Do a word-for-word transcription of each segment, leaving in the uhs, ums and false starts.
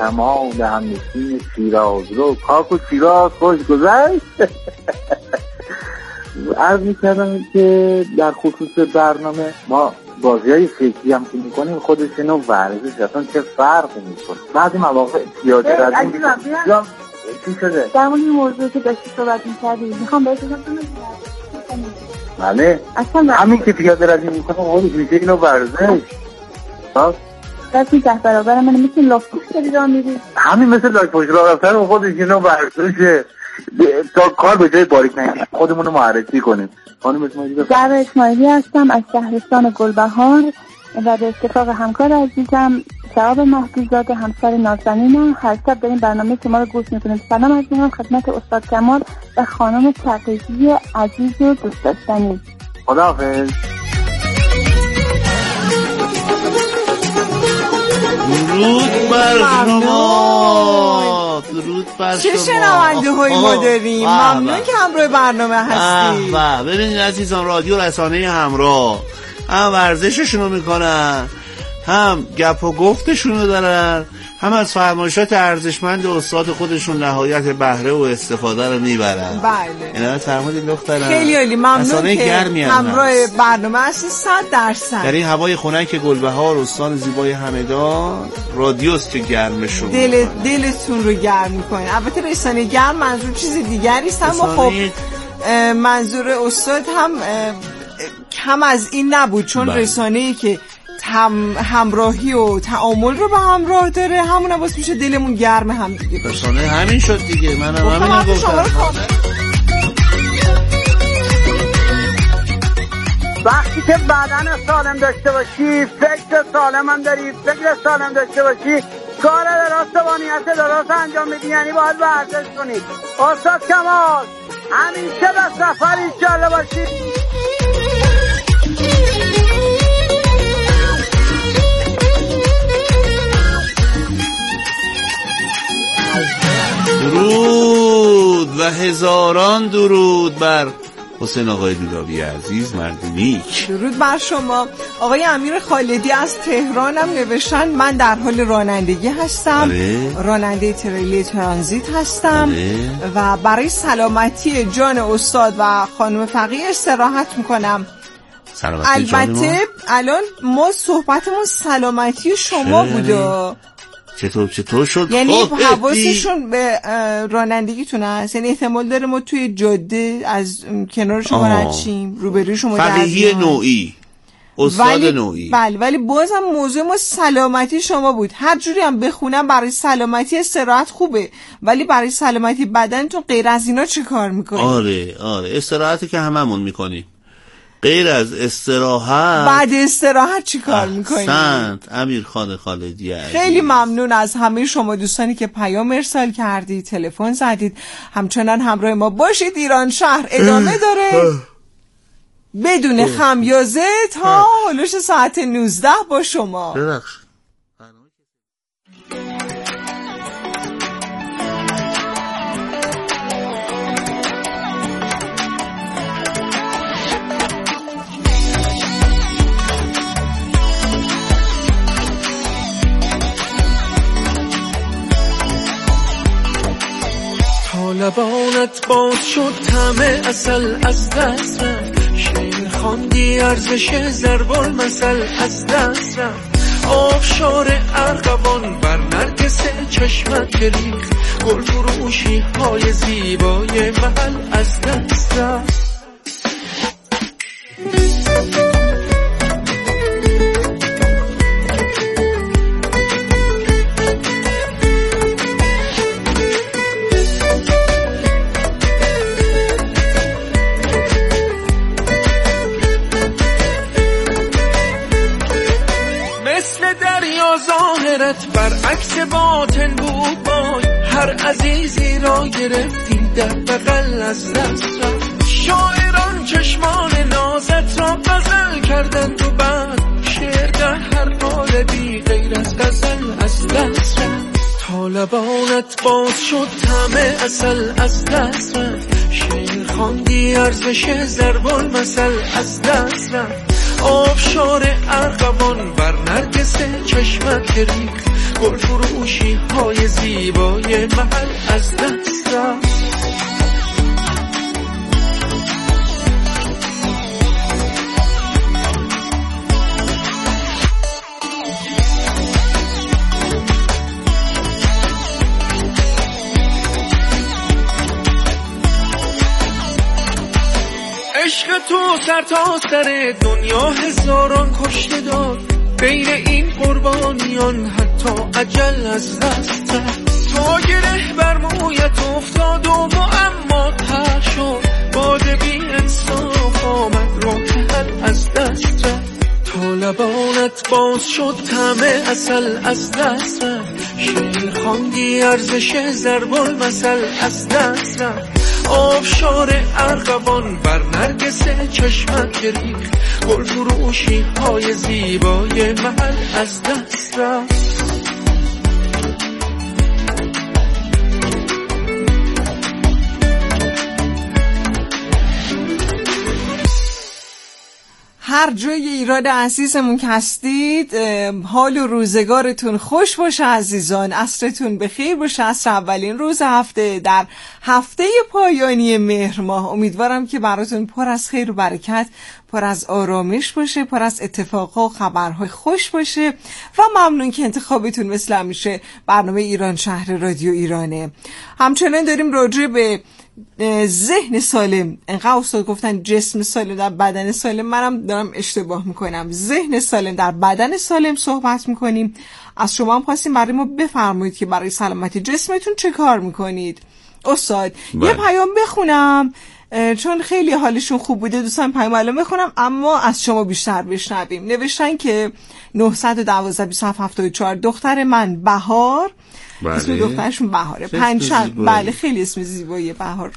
کمال همنشین شیراز رو کاک و شیراز خوش گذشت. عرض می‌کردم که در خصوص برنامه ما بازی های فکری هم که میکنیم خودشون و ورزش اصلا چه فرقی میکنه. بعضی مواقع پیاده روی میکنم. چی شده؟ در مورد این موضوعی که داشتی صحبت میکردی میخوام بهت بگم بله همین که پیاده روی میکنم خودش میشه اینو ورزش. دستی ده برابر من مثل لاک‌پوش داری راه میری. همین مثل لاک‌پوش راه رفتن خودش اینو ورزشه. تا کار به جای باریک نگیریم خودمون رو معرفی کنیم. خانم اسماعیلی در اسماعیلی هستم از شهرستان گلبهار و به اتفاق همکار عزیزم شهاب مهدی‌زاده همسر نازنینم هر شب داریم برنامه شما رو گوش میکنیم. سلام عرض می‌کنم خدمت استاد کمال و خانم تقی‌زی عزیز و دوست داشتنی. خداحافظ. درود بر شما. درود بر شما. چه شنونده هایی ما داریم. ممنون که همراه برنامه هستی. و ببینید عزیزان رادیو رسانه همراه هم ورزششون رو میکنن هم گپ و گفتشون رو دارن هم از فرمایشات ارزشمند استاد خودشون نهایت بهره و استفاده رو میبرن. بله اینا فرمودید دخترم خیلی عالی. ممنون که همراه برنامه هستی. صد درصد در این هوای خنک گلبهار استان زیبای همدان رادیوست که گرمشون دل دلتون رو گرم میکنه. البته رسانه گرم منظور چیز دیگری است اما خب منظور استاد هم کم از این نبود چون بله. رسانه‌ای که هم همراهی و تعامل رو به همراه داره همون باعث میشه دلمون گرم هم دیگه باشه. رسانه همین شد دیگه. منم همین گفتم. وقتی که بدن سالم داشته باشی فکر سالم هم داری فکر سالم داشته باشی کار درست با نیت درست انجام میدی یعنی باید ورزش کنی. استاد کمال همیشه به سفر انشالله باشی. درود و هزاران درود بر حسین آقای دودابی عزیز مردونیک. درود بر شما. آقای امیر خالدی از تهرانم نوشتن من در حال رانندگی هستم. آره. راننده تریلی ترانزیت هستم. آره. و برای سلامتی جان استاد و خانم فقیه استراحت میکنم. البته الان ما صحبتمون سلامتی شما بوده. چطور چطور شد؟ یعنی حواسشون به رانندگیتون هست. یعنی احتمال داره ما توی جاده از کنار شما رد شیم روبروی شما فقیه نوعی استاد ولی... نوعی بله ولی بازم موضوع ما سلامتی شما بود. هر جوری هم بخونم برای سلامتی استراحت خوبه ولی برای سلامتی بدنتون غیر از اینا چه کار میکنید؟ آره آره استراحتی که هممون میکنیم غیر از استراحت بعد استراحت چی کار میکنید؟ احسنت امیر خان خالدی عزیز. خیلی ممنون از همه شما دوستانی که پیام ارسال کردید تلفن زدید همچنان همراه ما باشید. ایران شهر ادامه داره بدون خمیازه تا هلوش ساعت نوزده با شما. ببخشید لبانت باز شد طعم عسل از دست رفت شعر خواندی ارزش ضرب المثل از دست رفت آبشار ارغوان بر نرگس چشمت ریخت گل فروشی های زیبای محل از دست رفت. برعکس باطن بود بای هر عزیزی را گرفتی در بغل از دست رفت. شاعران چشمان نازت را غزل کردن تو بعد شعر در هر قالبی غیر از غزل از دست رفت. تا لبانت باز شد طعم عسل از دست رفت شعر خواندی ارزش ضرب المثل از دست رفت آبشار ارغوان بر نرگس چشمت ریخت گل فروشی های زیبای محل از دست رفت. عشق تو سر تا سر دنیا هزاران کشته داد، بین این قربانیان حتی اجل از دست رفت. تا گره بر مویت افتاد و معما تر شد، باد بی انصاف آمد راه حل از دست رفت. تا لبانت باز شد طعم عسل از دست رفت، شعر خواندی ارزش ضرب المثل از دست رفت. آبشار ارغوان بر نرگس چشمت ریخت، گل فروشی های زیبای محل از دست رفت. هر جای ایران عزیزمون که هستید، حال و روزگارتون خوش باشه عزیزان، عصرتون بخیر باشه. عصر اولین روز هفته در هفته پایانی مهر ماه. امیدوارم که براتون پر از خیر و برکت، پر از آرامش باشه، پر از اتفاقها و خبرهای خوش باشه و ممنون که انتخابتون مثل همیشه برنامه ایران شهر رادیو ایرانه. همچنان داریم راجع به ذهن سالم، انقدر استاد گفتن جسم سالم در بدن سالم، منم دارم اشتباه میکنم، ذهن سالم در بدن سالم صحبت میکنیم. از شما هم خواستیم برای ما بفرمایید که برای سلامتی جسمتون چه کار میکنید. استاد بله. یه پیام بخونم چون خیلی حالشون خوب بوده، دوستان پیام الان بخونم اما از شما بیشتر بشنویم. نوشتن که نه یک دو بیست و هفت هفتاد و چهار دختر من بهار، بله. اسم دخترشون بهاره، پنجشنبه، بله خیلی اسم زیباییه بهار.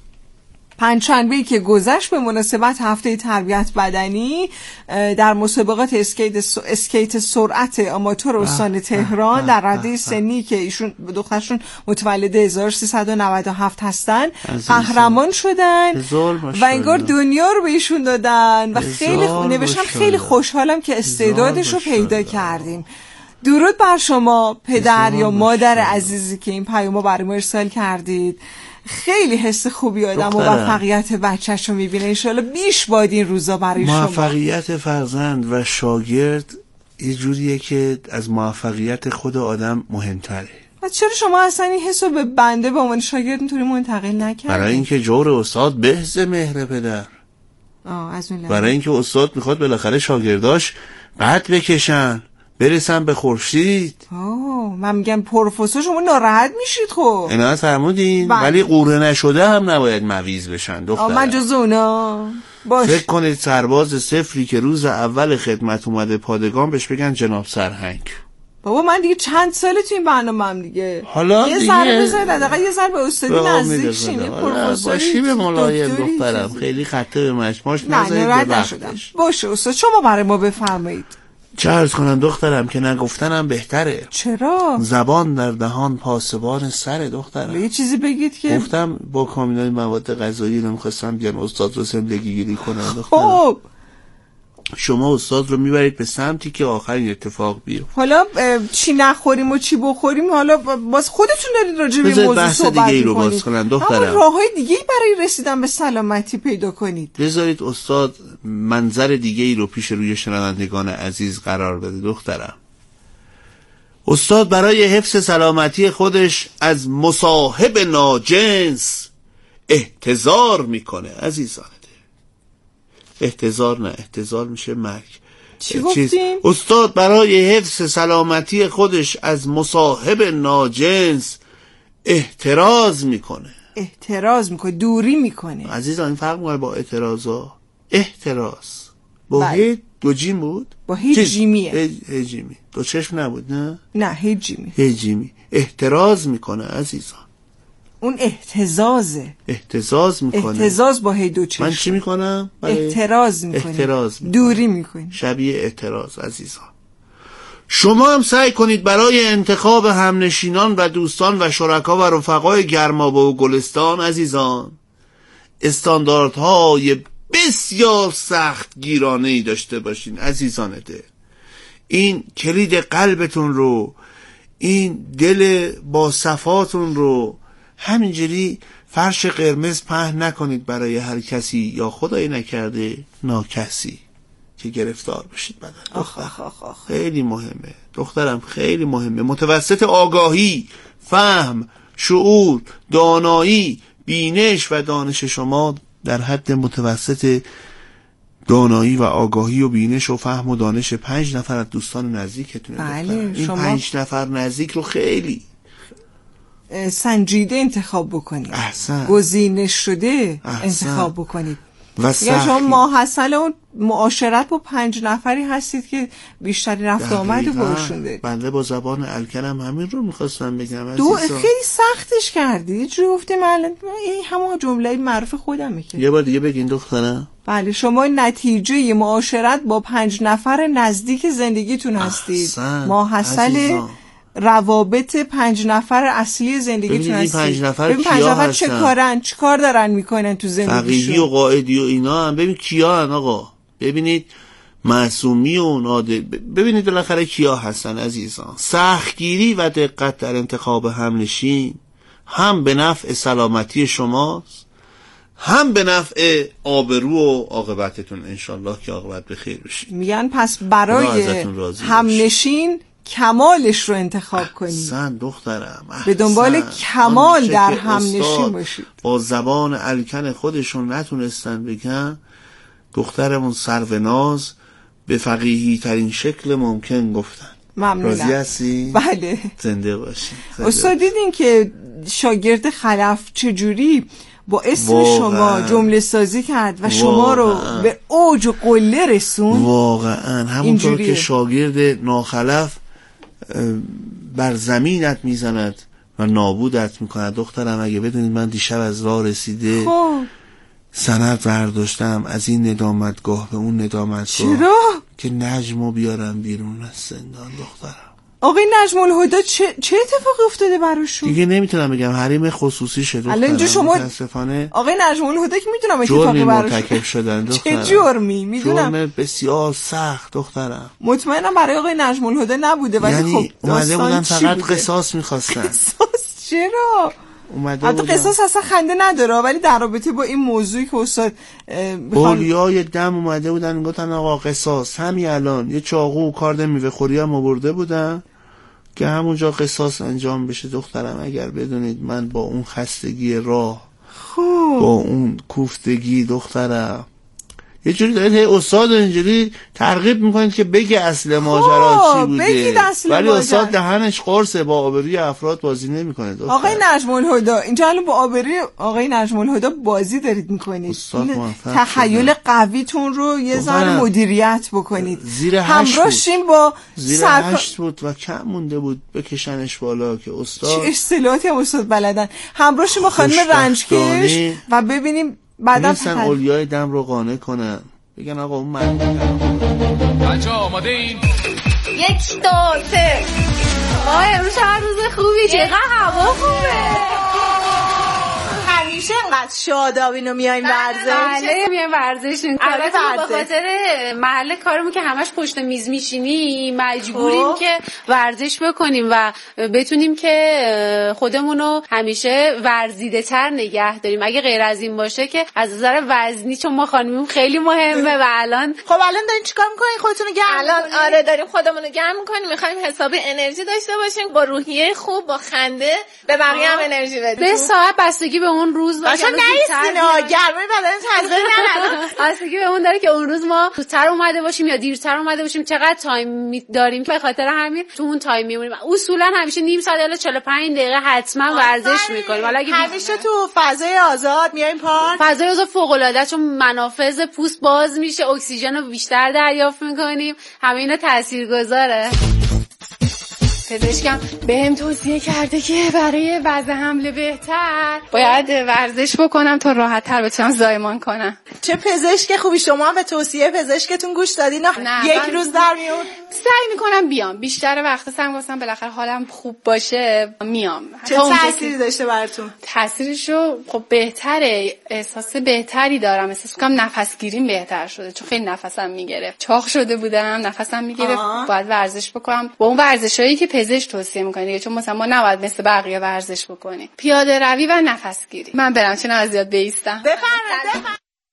پنجشنبه‌ای که گذشت به مناسبت هفته تربیت بدنی در مسابقات اسکیت اسکیت سرعت آماتور استان تهران در رده سنی که ایشون دخترشون متولد هزار و سیصد و نود و هفت هستن قهرمان شدن و انگار دنیا رو به ایشون دادن و خیلی نوشتم خیلی خوشحالم که استعدادش رو پیدا کردیم. درود بر شما پدر یا مادر عزیزی که این پیامو برای ما ارسال کردید. خیلی حس خوبی آدم موفقیت بچه‌شو میبینه. انشالله بیش باد این روزا برای شما. موفقیت فرزند و شاگرد یه جوریه که از موفقیت خود آدم مهمتره. و چرا شما اصلا این حسو به بنده به عنوان شاگرد اینطوری منتقل نکردید؟ برای اینکه جور استاد بهز مهر پدر. آه از اون لحظه. برای اینکه استاد میخواد بالاخره شاگرداش قد بکشن برسن به خورشید. آه من میگم پروفسور شما ناراحت میشید خب. اینا فرمودین ولی قوره نشده هم نباید مویز بشن دختر. من جز اونا باش. فکر کنید سرباز صفری که روز اول خدمت اومده پادگان بهش بگن جناب سرهنگ. بابا من دیگه چند ساله تو این برنامه‌ام دیگه. حالا یه ذره بذارید حداقل یه ذره به استادی نزدیک شین. پروفسور باشی به ملایم دخترم خیلی خطه به مشماش نذارید. باشه استاد شما برای ما بفرمایید. چه عرض کنم دخترم که نگفتنم بهتره. چرا؟ زبان در دهان پاسبان سر دخترم. یه چیزی بگید که گفتم با کامیونای مواد غذایی رو می‌خواستم بیان استاد رو زندگی گیری کنن دخترم. خب شما استاد رو میبرید به سمتی که آخرین اتفاق بیفته. حالا چی نخوریم و چی بخوریم حالا باز خودتون دارید راجع به این موضوع صحبت دیگه رو باز کنن دخترم. اما راههای دیگه برای رسیدن به سلامتی پیدا کنید. بذارید استاد منظر دیگه ای رو پیش روی شنوندگان عزیز قرار بده دخترم. استاد برای حفظ سلامتی خودش از مصاحب ناجنس احتذار میکنه عزیزان. احتضار نه احتضار میشه مرگ. چی گفتین؟ استاد برای حفظ سلامتی خودش از مصاحب ناجنس احتراز میکنه. احتراز میکنه دوری میکنه عزیزان. این فرق میکنه با اعتراضا. احتراز با هی دو جیم بود با هی جیمیه هی جیمی دو چشم نبود نه نه هی جیمی هی جیمی احتراز میکنه عزیزان. اون احتزازه احتزاز میکنه. احتزاز با هی دو چشم. من چی میکنم؟ احتراز میکنه. احتراز میکنه. دوری میکنه. شبیه احتراز عزیزان. شما هم سعی کنید برای انتخاب همنشینان و دوستان و شرکا و رفقای گرمابه و گلستان عزیزان استانداردهای بسیار سخت گیرانه‌ای داشته باشین عزیزان ده. این کلید قلبتون رو، این دل با صفاتون رو همینجوری فرش قرمز پهن نکنید برای هر کسی یا خدای نکرده ناکسی که گرفتار بشید بعد. آخ آخ آخ آخ. خیلی مهمه دخترم، خیلی مهمه. متوسط آگاهی، فهم، شعور، دانایی، بینش و دانش شما در حد متوسط دانایی و آگاهی و بینش و فهم و دانش پنج نفر از دوستان نزدیکتونه. بله، این شما پنج نفر نزدیک رو خیلی سنجیده انتخاب بکنید. احسن. گزینش شده احسن. انتخاب بکنید. و یا شما ماحصل اون معاشرت با پنج نفری هستید که بیشتری رفت آمد باشون دارید. بنده با زبان الکنم همین رو میخواستم بگم. دو خیلی سختش کردی چی گفتی؟ من این همون جمله معروف خودمه که یه بار دیگه بگین دخترم. بله، شما نتیجه معاشرت با پنج نفر نزدیک زندگیتون هستید. ماحصل روابط پنج نفر اصلی زندگیتون هستید. پنج نفر ببین پنج نفر چه کارن، چه کار دارن میکنن تو زندگیشون. فقیهی و قائدی و اینا هم ببین کیا هن آقا. ببینید معصومی و نادر، ببینید بالاخره کیا هستن عزیزان. سختگیری و دقت در انتخاب همنشین هم به نفع سلامتی شماست، هم به نفع آبرو و عاقبتتون انشالله که عاقبت بخیر بشید. میگن پس برای همنشین کمالش رو انتخاب کنید. احسن دخترم، احسن. به دنبال کمال در همنشین باشید. با زبان الکن خودشون نتونستن بگن، دخترمون سروناز به فقیهی ترین شکل ممکن گفتن. ممنونم. راضی هستی؟ بله. زنده باشی. استاد دیدین که شاگرد خلف چجوری با اسم شما جمله سازی کرد و شما رو به اوج و قله رسون؟ واقعا همونطور که شاگرد ناخلف بر زمینت میزند و نابودت میکند. دخترم اگه بدونید من دیشب از راه رسیده خب سند برداشتم از این ندامتگاه به اون ندامتگاه. چرا؟ که نجمو بیارم بیرون از زندان دخترم. آقای نجم الهدی چه چه اتفاقی افتاده براشون؟ دیگه نمیتونم بگم، حریم خصوصی شده. الان اینجا شما متاسفانه آقای نجم الهدی که میدونم اتفاقی براشون مرتکب شدن دخترم. چه جرمی؟ میدونم جرم بسیار سخت دخترم. مطمئنم برای آقای نجم الهدی نبوده ولی یعنی خب اومده بودن فقط قصاص میخواستن. قصاص چرا؟ اومده حتی قصاص اصلا خنده نداره ولی در رابطه با این موضوعی که استاد اولیای دم اومده بودن گفتن آقا قصاص همین الان. یه چاقو و کارد میوه خوری هم آورده بودن که همونجا قصاص انجام بشه. دخترم اگر بدونید من با اون خستگی راه خوب. با اون کوفتگی دخترم یه جوری دارید استاد اینجوری ترغیب میکنید که بگه اصل ماجرا چی بوده، ولی استاد دهنش قرصه، با آبروی افراد بازی نمیکنه. آقای نجم الهدی اینجا الان با آبروی آقای نجم الهدی بازی دارید میکنید. تخیل قویتون رو یه ذره مدیریت بکنید. زیر هشت همراهشین با زیر سرک... هشت بود و کم مونده بود بکشنش بالا که استاد چه اصطلاحاتی هم استاد بلدن. همراهشین با خانم رنجکش و ببینیم بعدا میسن اولیای دم رو قانع کنن بگن آقا اون من بچه آماده این یک دو سه. وای امروز هر روز خوبی، چقدر هوا خوبه. همیشه انقدر شادابین و میایم ورزش. بله میایم ورزش. البته به خاطر محل کارمون که همش پشت میز میشینیم مجبوریم که ورزش بکنیم و بتونیم که خودمون رو همیشه ورزیده تر نگه داریم. اگه غیر از این باشه که از نظر وزنی چون ما خانمیم خیلی مهمه و الان خب الان دارین چیکار میکنین؟ خودتون رو گرم الان میکنین؟ آره داریم خودمون رو گرم میکنیم. میخوایم حسابی انرژی داشته باشیم، با روحیه خوب با خنده به بقیه هم انرژی بدیم. به ساعت بستگی به اون روز باشه نیستین ها گرمای بدن تغییر نداره. بستگی به اون داره که اون روز ما زودتر اومده باشیم یا دیرتر اومده باشیم، چقدر تایم داریم. به خاطر همین تو اون تایم میمونیم. اصولا همیشه نیم ساعت الی چهل و پنج دقیقه حتما ورزش میکنیم. حالا اگه همیشه تو فضای آزاد میایم پارک. فضای آزاد فوق العاده چون منافذ پوست باز میشه، اکسیژن رو بیشتر دریافت میکنیم. همه اینا تاثیرگذاره. پزشکم بهم توصیه کرده که برای وضع حمل بهتر باید ورزش بکنم تا راحت تر بتونم زایمان کنم. چه پزشک خوبی، شما هم به توصیه پزشکتون گوش دادین؟ نه یک روز در میون سعی میکنم بیام. بیشتر وقت سعی گفتم بالاخره حالم خوب باشه میام. چه تأثیری داشته براتون؟ تأثیرشو خب بهتره، احساس بهتری دارم. احساس میکنم نفسگیریم بهتر شده چون خیلی نفسم میگرفت، چاق شده بودم، نفسم میگرفت. باید ورزش بکنم. با اون ورزشایی که پزشک توصیه میکنه دیگه، چون مثلا ما نباید مثل بقیه ورزش بکنیم. پیاده روی و نفس گیری. من برم چون از زیاد بیستم. بفرمایید.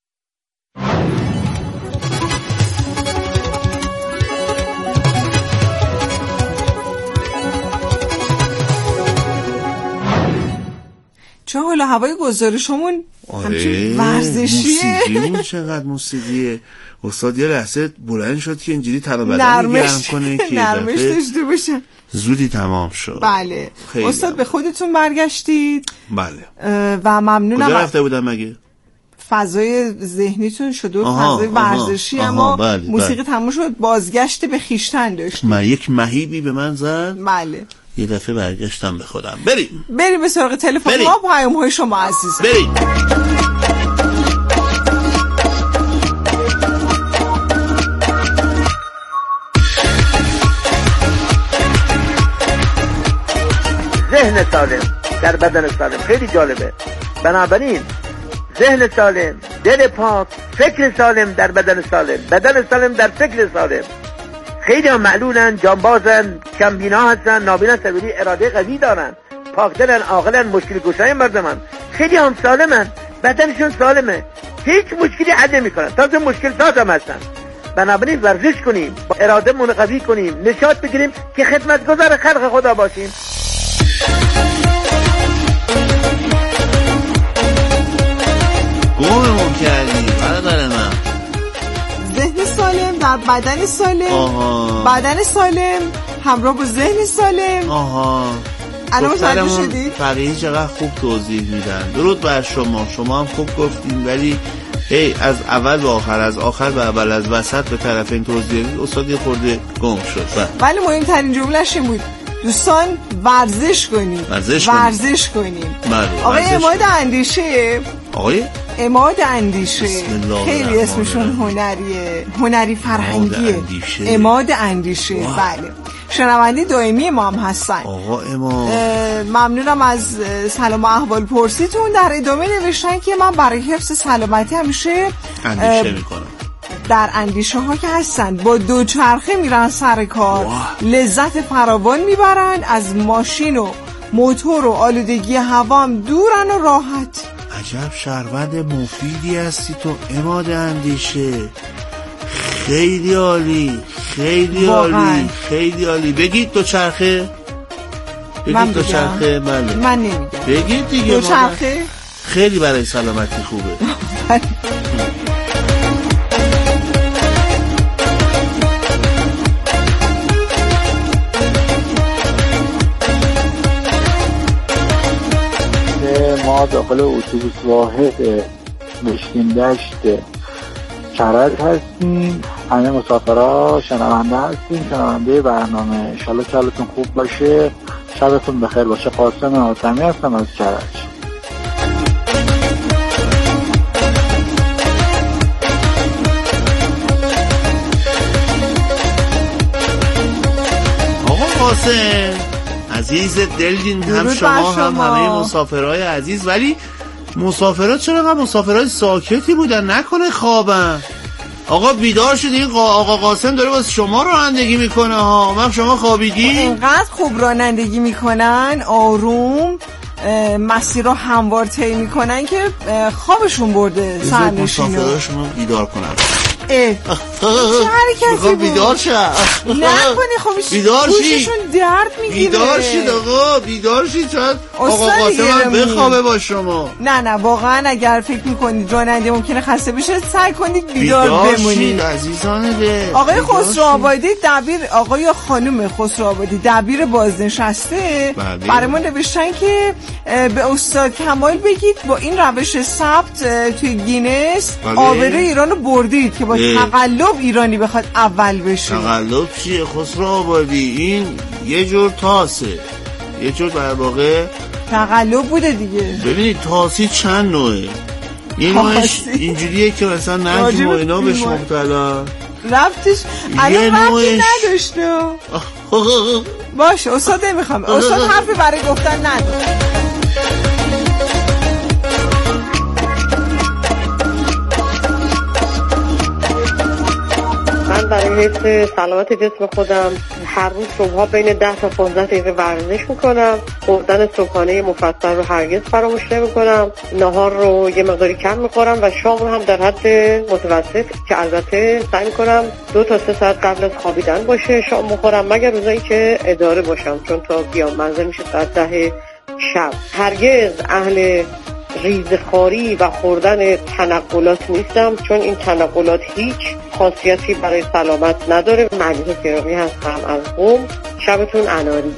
چه حالا هوای گزارشمون همچین ورزشیه. موسیقیمون چقدر موسیقیه. استاد یه لحظه بلند شد که اینجوری تن و بدن گرم کنه که نرمش داشته باشه. زودی تمام شد. بله استاد به خودتون برگشتید. بله و ممنونم. کجا رفته بودم مگه؟ فضای ذهنیتون شد و فضای ورزشی، اما بله، موسیقی بله. تموم شد، بازگشت به خیشتن داشت. من یک مهیبی به من زد. بله یه دفعه برگشتم به خودم. بریم بریم به سراغ تلفن ها و پیام های شما عزیزان. بریم. ذهن سالم در بدن سالم خیلی جالبه. بنابراین ذهن سالم، دل پاک، فکر سالم در بدن سالم، بدن سالم در فکر سالم. خیلی هم معلولن، جانبازن، کمبینا هستن، نابینا هستن، ولی اراده قوی دارن، پاکدلن، عاقلن، مشکل گشای مردمن. خیلی هم سالمن، بدنشون سالمه، هیچ مشکلی حل نمی‌کنن، تازه مشکل ساز هم هستن. بنابراین ورزش کنیم، با اراده مون قوی کنیم، نشاط بگیریم که خدمتگزار خلق خدا باشیم. گممون کردی برادر من. ذهن سالم در بدن سالم. آها. بدن سالم همراه با ذهن سالم. آها. الان متوجه شدی؟ فقیه چقدر خوب توضیح میدن. درود بر شما، شما هم خوب گفتین، ولی هی از اول به آخر، از آخر به اول، از وسط به طرف این توضیح استاد یه خورده گم شد. ولی مهمترین جمله‌ش این بود دوستان ورزش کنیم، ورزش ورزش کنیم. بله. آقای عماد اندیشه، آقای عماد اندیشه خیلی اسمشون هنریه، هنری فرهنگیه. عماد اندیشه. بله شنونده دائمی ما هم هستن. آقا عماد ممنونم از سلام و احوال پرسیتون. در ادامه نوشتن که من برای حفظ سلامتی همیشه اندیشه میکنم. در اندیشه ها که هستن با دوچرخه میرن سر کار، لذت فراوان میبرن، از ماشین و موتور و آلودگی هوا هم دورن و راحت. عجب شهروند مفیدی هستی تو عماد اندیشه. خیلی عالی، خیلی عالی، خیلی عالی. بگید دوچرخه، بگید دوچرخه. بله من نمیگم، بگید دیگه. دوچرخه خیلی برای سلامتی خوبه. ما داخل اتوبوس واحد مشکین دشت کرج هستیم. همه مسافرها شنونده هستیم، شنونده برنامه. انشالله که حالتون خوب باشه، شبتون بخیر باشه. قاسم حاتمی هستم از کرج. آقا قاسم عزیز دلین، هم شما هم همه مسافرهای عزیز. ولی مسافرات چرا هم مسافرهای ساکتی بودن؟ نکنه خوابن؟ آقا بیدار شد، این آقا قاسم داره واسه شما رانندگی میکنه ها. من شما خوابیدی؟ اینقدر خوب رانندگی میکنن، آروم مسیر رو هموار طی میکنن که خوابشون برده سرنشینو. مسافراشونو بیدار کنن. اه چه حرکتی بود؟ بیدار شد نکنی خب بیدار شید، گوششون درد میگیره. بیدار شید آقا، بیدار شید. شاید آقا قاسم هم بخوابه با شما. نه نه واقعا اگر فکر میکنید راننده ممکنه خسته بشه، سعی کنید بیدار بمونید. بیدار شید عزیزان دل. آقای خسرو آبادی دبیر، آقای یا خانم خسرو آبادی دبیر بازنشسته برای ما نوشتن که به استاد کمال بگید با این روش ثبت توی گینس آبروی ایرانو بردید که با تقلب ایرانی بخواد اول بشه. تقلب چیه خسرو آبادی؟ این یه جور تاسه، یه جور در واقع تقلب بوده دیگه. ببینید تاسی چند نوعه. این نوعش اینجوریه که مثلا نجم و اینا بهش مبتلا. رفتش الان رفتی نداشته. باشه استاد نمیخوام، استاد حرفی برای گفتن نداره. من برای برای حفظ سلامت جسم خودم هر روز صبحا بین ده تا پانزده دقیقه ورزش میکنم. خوردن صبحانه مفصل رو هرگز فراموش نمیکنم. نهار رو یه مقداری کم میخورم و شام رو هم در حد متوسط که البته سعی میکنم دو تا سه ساعت قبل از خوابیدن باشه شام بخورم، مگر روزایی که اداره باشم، چون تا بیام منزل میشه ساعت ده شب. هرگز اهل ریزخواری و خوردن تنقلات نیستم، چون این تنقلات هیچ خاصیتی برای سلامت نداره. ملیحه فراقی هستم از قم. شبتون اناری.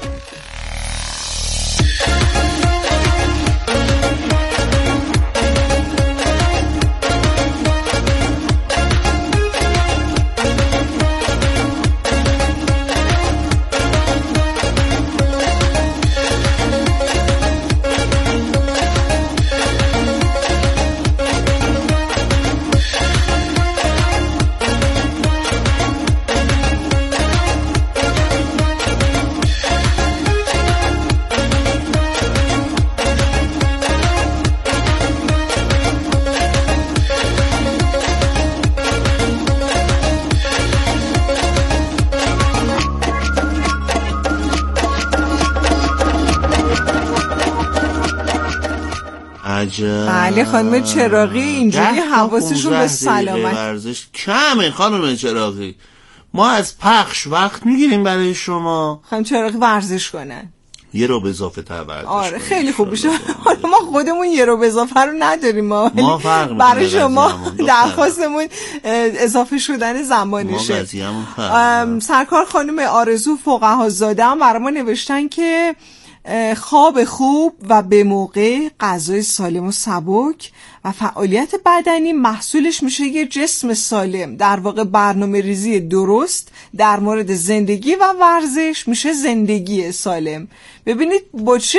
بله خانم چراغی اینجوری حواسشون به سلامت ورزش کمه. خانم چراغی ما از پخش وقت میگیریم برای شما. خانم چراغی ورزش کنن یه رو به اضافه تر ورزش. آره خیلی خوب میشه. حالا ما خودمون یه رو به اضافه رو نداریم، ما, ما فرق برای شما درخواستمون اضافه شدن زمانشه. سرکار خانم آرزو فقهازاده هم برای ما نوشتن که خواب خوب و به موقع، غذای سالم و سبک و فعالیت بدنی محصولش میشه یه جسم سالم. در واقع برنامه ریزی درست در مورد زندگی و ورزش میشه زندگی سالم. ببینید با چه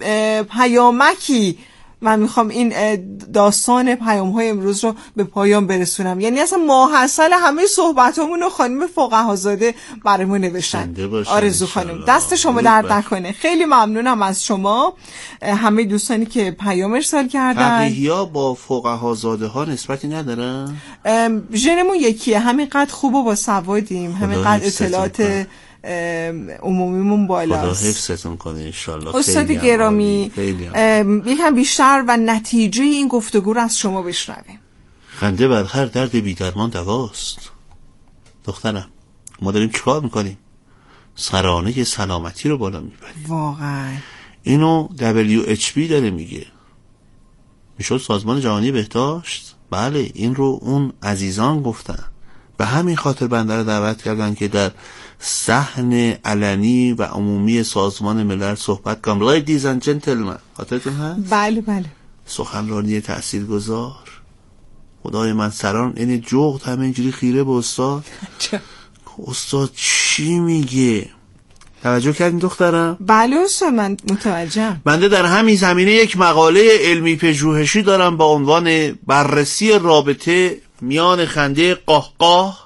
پیامکی من میخوام این داستان پیام های امروز رو به پایان برسونم. یعنی اصلا ماحصل همه صحبتامون رو خانم فقهازاده برای ما نوشتن. آرزو خانم دست شما درد نکنه. خیلی ممنونم از شما. همه دوستانی که پیام ارسال کردن. فقیه‌ها با فقهازاده ها نسبتی ندارن؟ ژنمون یکیه، همینقدر خوب و با سوادیم، همینقدر اطلاعات عمومیمون بالاست. خدا حفظتون کنه انشالله. استاد گرامی یکم بیشتر و نتیجه این گفتگو رو از شما بشنویم. خنده بر هر درد بی‌درمان دواست. دخترم ما داریم چیکار میکنیم؟ سرانه سلامتی رو بالا میبریم. واقعا اینو دبلیو اچ پی داره میگه، میشد سازمان جهانی بهداشت. بله این رو اون عزیزان گفتن. به همین خاطر بنده رو دعوت کردن که در صحن علنی و عمومی سازمان ملل صحبت کنم. Ladies and gentlemen، خاطرتون هست؟ بله بله. سخنرانی تاثیرگذار. خدای من سران این جغد همه اینجوری خیره به استاد. استاد چی میگه؟ توجه کردین دخترم؟ بله استاد من متوجهم. بنده در همین زمینه یک مقاله علمی پژوهشی دارم با عنوان بررسی رابطه میان خنده قهقاه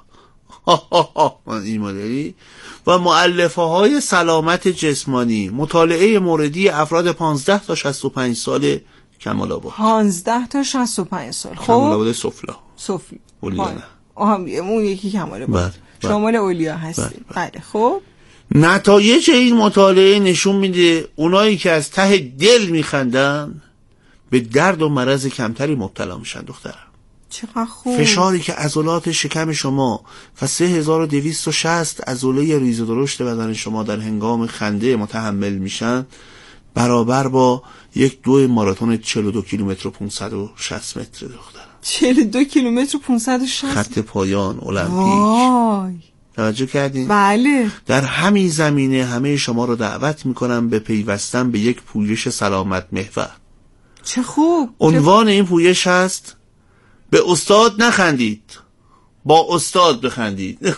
این مدلی و مؤلفه های سلامت جسمانی. مطالعه موردی افراد پانزده تا شصت و پنج سال کمال آباد. پانزده تا شصت و پنج سال. خب کمال آباد سفلا. سفلا. اولیا نه. آها اون یکی کمال آباد. شمال اولیا هستی. بله خب نتایج این مطالعه نشون میده اونایی که از ته دل میخندن به درد و مرض کمتری مبتلا میشن. دخترم چقدر خوب. فشاری که عضلات شکم شما و سه هزار و دویست و شصت عضله ریز و درشت بدن شما در هنگام خنده متحمل میشن برابر با یک دو ماراتون چهل و دو کیلومتر و پانصد و شصت متر. دخترم چهل و دو کیلومتر و پانصد و شصت خط پایان المپیک. توجه کردین؟ بله. در همین زمینه همه شما رو دعوت میکنم به پیوستن به یک پویش سلامت محور. چه خوب. عنوان چه... این پویش هست به استاد نخندید، با استاد بخندید.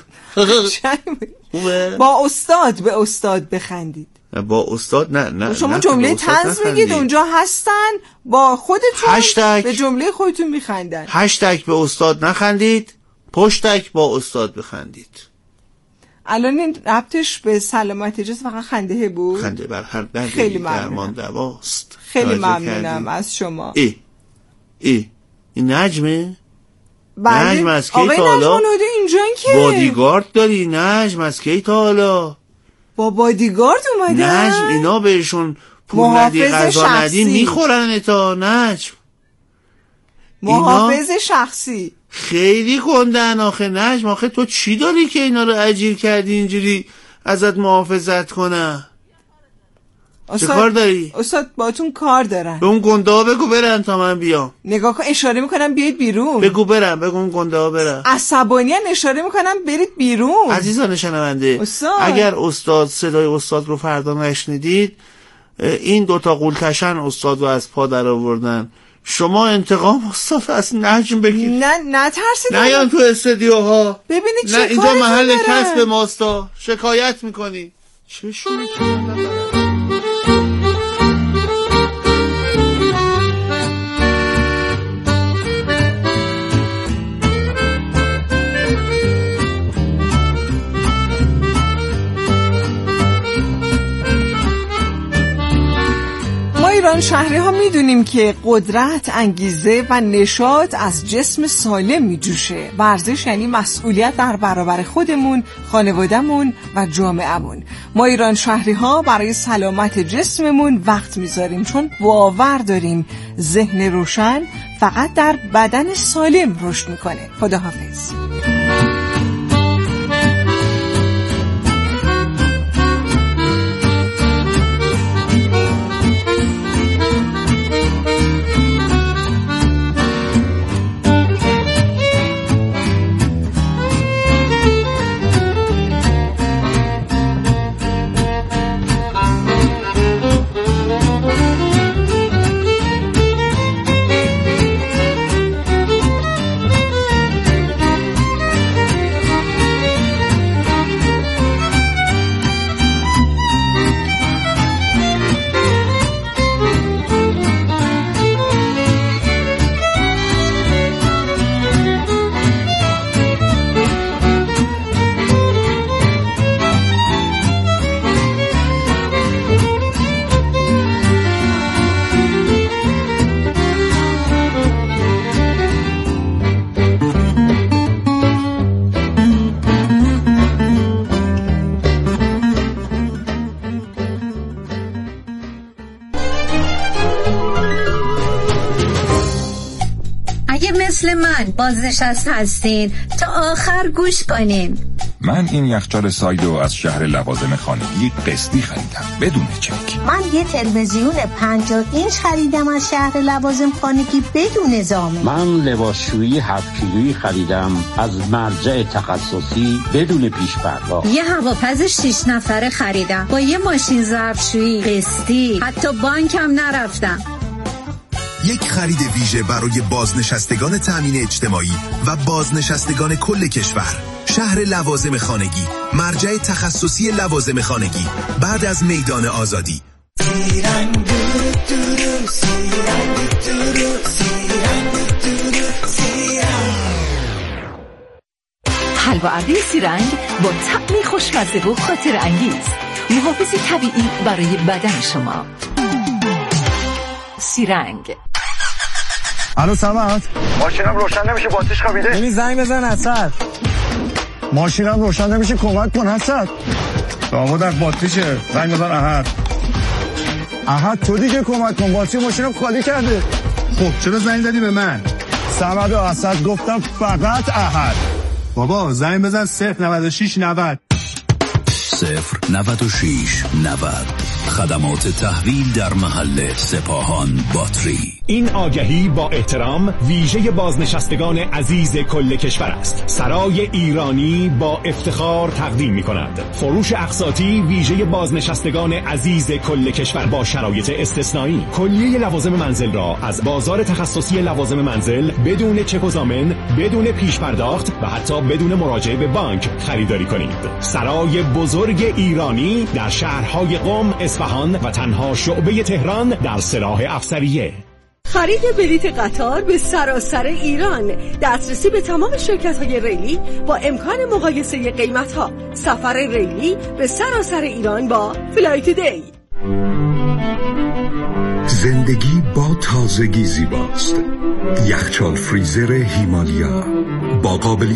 با استاد به استاد بخندید. با استاد نه نه. شما جمله طنز میگید اونجا هستن با خودتون هشتگ به جمله خودتون میخندن. هشتگ به استاد نخندید، پشتک با استاد بخندید. الان این ربطش به سلامت جسم فقط خنده بود؟ خنده بر هر درد درمان دواست. خیلی ممنونم از شما. ای ای این نجمه؟ نجم از کی تا حالا بادیگارد داری؟ نجم از کی تا حالا با بادیگارد اومدن؟ نجم اینا بهشون پول ندی غذا ندی میخورن تا نجم محافظ شخصی خیلی کندن آخه. نجم آخه تو چی داری که اینا رو اجیر کردی اینجوری ازت محافظت کنن؟ چه کار داری؟ استاد باتون کار دارن. به اون گنده ها بگو برن تا من بیام. نگاه کن اشاره میکنم بیاید بیرون. بگو برن، بگو اون گنده ها برن. عصبانیان اشاره میکنم برید بیرون. عزیزان شنونده، اگر استاد صدای استاد رو فردا نشنیدید، این دوتا قولکشن استاد رو از پا در آوردن. شما انتقام استاد از نجم بگیر. نه نه ترسید. نه یا تو استودیوها. ببینید چه نه اینجا محل کسب ماستا. شکایت میکنی. چه شوری کردن؟ ایران شهری ها میدونیم که قدرت، انگیزه و نشاط از جسم سالم میجوشه. ورزش یعنی مسئولیت در برابر خودمون، خانوادهمون و جامعهمون. ما ایران شهری ها برای سلامت جسممون وقت میذاریم، چون باور داریم ذهن روشن فقط در بدن سالم رشد میکنه. خداحافظ. مثل من بازنشسته هستین تا آخر گوش کنین. من این یخچال سایدو از شهر لوازم خانگی قسطی خریدم بدون چک. من یه تلویزیون پنجاه اینچ خریدم از شهر لوازم خانگی بدون زامن. من لباسشویی هفت کیلویی خریدم از مرجع تخصصی بدون پیش پرداخت. یه هواپز شش نفره خریدم با یه ماشین ظرفشویی قسطی، حتی بانکم نرفتم. یک خرید ویژه برای بازنشستگان تامین اجتماعی و بازنشستگان کل کشور. شهر لوازم خانگی، مرجع تخصصی لوازم خانگی، بعد از میدان آزادی. حلوه‌ابی سیرنگ با طعمی خوشمزه و خاطر انگیز، محافظ طبیعی برای بدن شما. سیرنگ. الو سمت، ماشینم روشن نمیشه، باتریش خوابیده. ببین زنگ بزن حسن. ماشینم روشن نمیشه، کمک کن حسن. داماد از باتریشه، زنگ بزن احد. احد تو دیگه کمک کن، باتری ماشینم خالی کرده. خب چرا زنگ زدی به من؟ سمد و حسن گفتم فقط احد. بابا زنگ بزن صفر نود و شش نود. صفر نود و شش نود. خدمات تحویل در محل سپاهان باتری. این آگهی با احترام ویژه بازنشستگان عزیز کل کشور است. سرای ایرانی با افتخار تقدیم می کند فروش اقساطی ویژه بازنشستگان عزیز کل کشور با شرایط استثنایی. کلیه لوازم منزل را از بازار تخصصی لوازم منزل بدون چک و ضامن، بدون پیش پرداخت و حتی بدون مراجعه به بانک خریداری کنید. سرای بزرگ ایرانی در شهرهای قم، اصفهان و تنها شعبه تهران در سلاح افسریه. خرید بلیت قطار به سراسر ایران، دسترسی به تمام شرکت‌های ریلی با امکان مقایسه قیمت‌ها. سفر ریلی به سراسر ایران با فلایت دی. زندگی با تازگی زیباست. یخچال فریزر هیمالیا با قابلیت